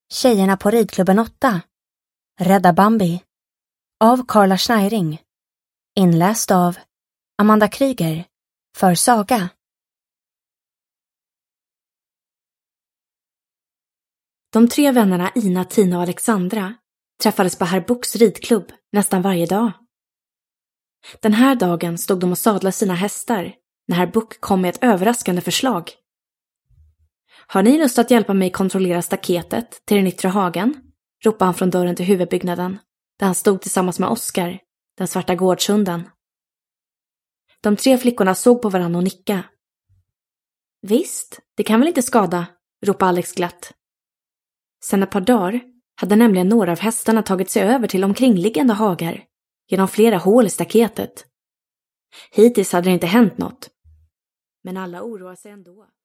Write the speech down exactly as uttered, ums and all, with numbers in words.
Tjejerna på ridklubben åtta. Rädda Bambi. Av Carla Schneiring. Inläst av Amanda Kryger. För Saga. De tre vännerna Ina, Tina och Alexandra träffades på Herr Books ridklubb nästan varje dag. Den här dagen stod de och sadlade sina hästar när Herr Book kom med ett överraskande förslag. Har ni lust att hjälpa mig kontrollera staketet till den yttre hagen? Ropade han från dörren till huvudbyggnaden, där han stod tillsammans med Oscar, den svarta gårdshunden. De tre flickorna såg på varandra och nickade. Visst, det kan väl inte skada, ropade Alex glatt. Sen ett par dagar hade nämligen några av hästarna tagit sig över till omkringliggande hagar, genom flera hål i staketet. Hittills hade det inte hänt något. Men alla oroar sig ändå.